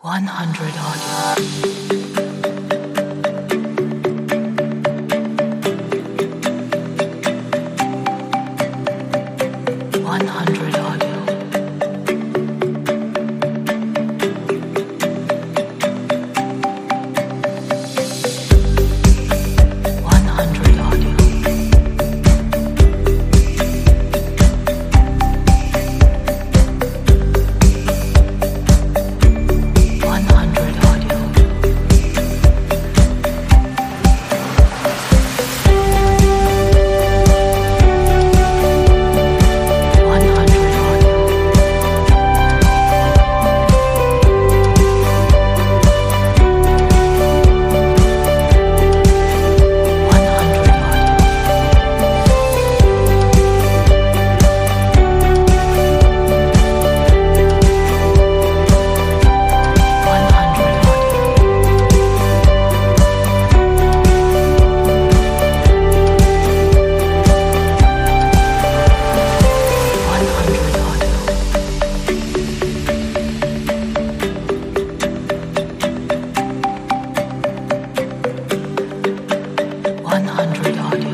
100 audio. 100 audio. 100 audio. 100 audio. 100 audio. 100 audio. 100 audio. 100 audio. 100 audio.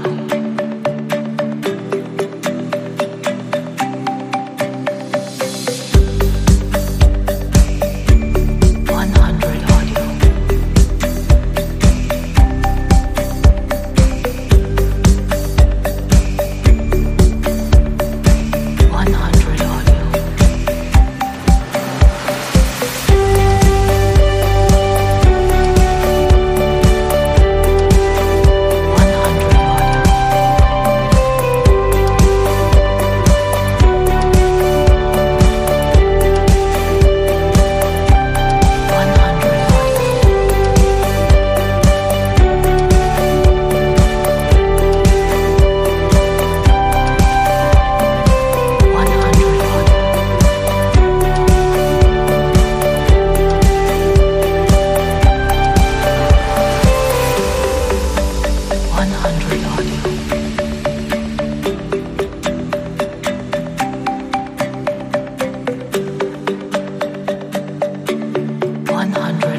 100 audio. 100 audio. 100 audio. 100 audio. 100 audio. 100 audio. 100